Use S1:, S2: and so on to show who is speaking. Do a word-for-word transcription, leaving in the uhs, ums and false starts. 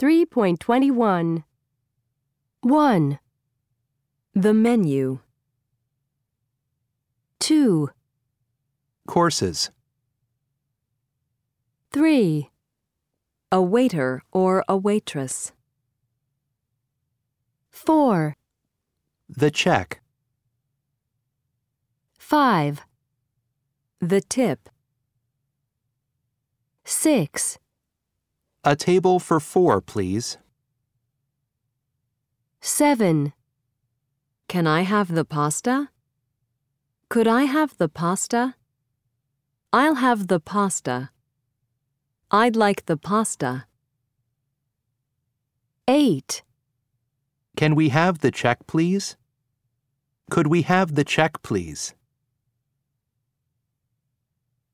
S1: three point twenty-one. one. The menu. two.
S2: Courses.
S1: three. A waiter or a waitress. four.
S2: The check.
S1: five. The tip. six.
S2: A table for four, please.
S1: seven. Can I have the pasta? Could I have the pasta? I'll have the pasta. I'd like the pasta. eight.
S2: Can we have the check, please? Could we have the check, please?